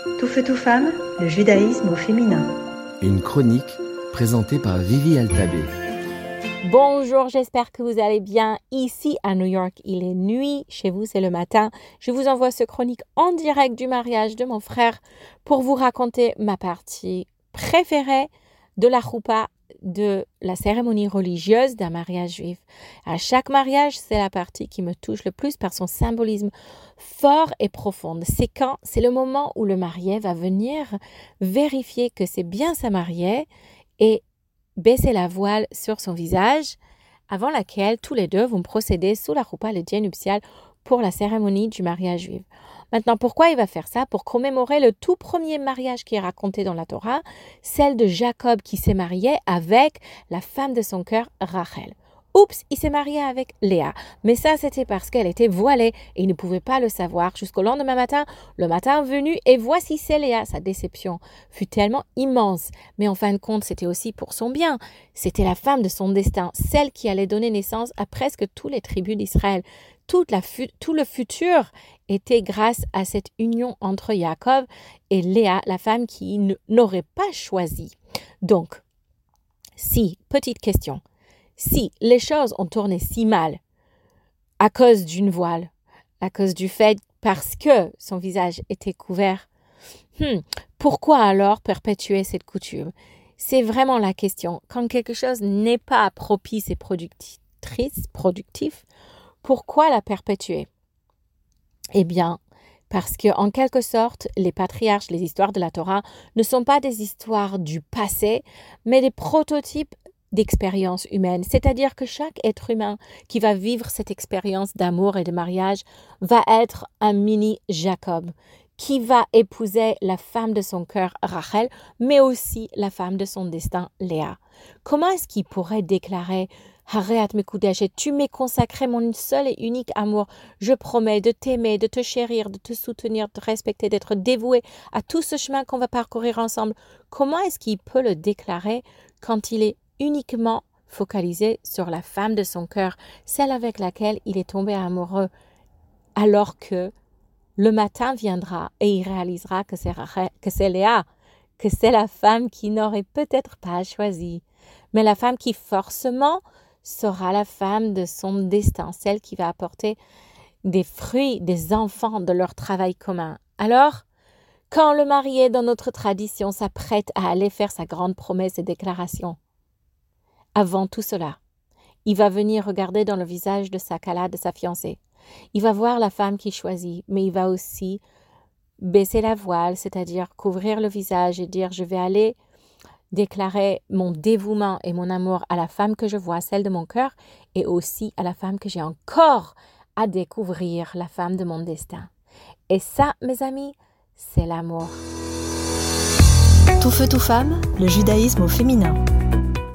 Tout feu, tout femme, le judaïsme au féminin. Une chronique présentée par Vivi Altabé. Bonjour, j'espère que vous allez bien. Ici à New York, il est nuit. Chez vous, c'est le matin. Je vous envoie ce chronique en direct du mariage de mon frère pour vous raconter ma partie préférée de la choupa, de la cérémonie religieuse d'un mariage juif. À chaque mariage, c'est la partie qui me touche le plus par son symbolisme fort et profond. C'est le moment où le marié va venir vérifier que c'est bien sa mariée et baisser la voile sur son visage, avant laquelle tous les deux vont procéder sous la choupa, le dîner nuptial, pour la cérémonie du mariage juif. Maintenant, pourquoi il va faire ça? Pour commémorer le tout premier mariage qui est raconté dans la Torah, celle de Jacob qui s'est marié avec la femme de son cœur, Rachel. Oups, il s'est marié avec Léa. Mais ça, c'était parce qu'elle était voilée et il ne pouvait pas le savoir jusqu'au lendemain matin. Le matin venu, et voici c'est Léa. Sa déception fut tellement immense. Mais en fin de compte, c'était aussi pour son bien. C'était la femme de son destin, celle qui allait donner naissance à presque toutes les tribus d'Israël. Tout le futur était grâce à cette union entre Jacob et Léa, la femme qui n'aurait pas choisi. Donc, petite question, si les choses ont tourné si mal à cause d'une voile, à cause du fait parce que son visage était couvert, pourquoi alors perpétuer cette coutume? C'est vraiment la question. Quand quelque chose n'est pas propice et productif, pourquoi la perpétuer? Eh bien, parce que en quelque sorte, les patriarches, les histoires de la Torah ne sont pas des histoires du passé, mais des prototypes d'expériences humaines. C'est-à-dire que chaque être humain qui va vivre cette expérience d'amour et de mariage va être un mini Jacob qui va épouser la femme de son cœur, Rachel, mais aussi la femme de son destin, Léa. Comment est-ce qu'il pourrait déclarer Hareat Mekudesh, tu m'es consacré mon seul et unique amour. Je promets de t'aimer, de te chérir, de te soutenir, de te respecter, d'être dévoué à tout ce chemin qu'on va parcourir ensemble. Comment est-ce qu'il peut le déclarer quand il est uniquement focalisé sur la femme de son cœur, celle avec laquelle il est tombé amoureux, alors que le matin viendra et il réalisera que c'est Léa, que c'est la femme qu'il n'aurait peut-être pas choisie, mais la femme qui forcément sera la femme de son destin, celle qui va apporter des fruits, des enfants de leur travail commun. Alors, quand le marié dans notre tradition s'apprête à aller faire sa grande promesse et déclaration, avant tout cela, il va venir regarder dans le visage de sa kala, de sa fiancée. Il va voir la femme qu'il choisit, mais il va aussi baisser la voile, c'est-à-dire couvrir le visage et dire « je vais aller déclarer mon dévouement et mon amour à la femme que je vois, celle de mon cœur, et aussi à la femme que j'ai encore à découvrir, la femme de mon destin. » Et ça, mes amis, c'est l'amour. Tout feu, tout femme, le judaïsme au féminin.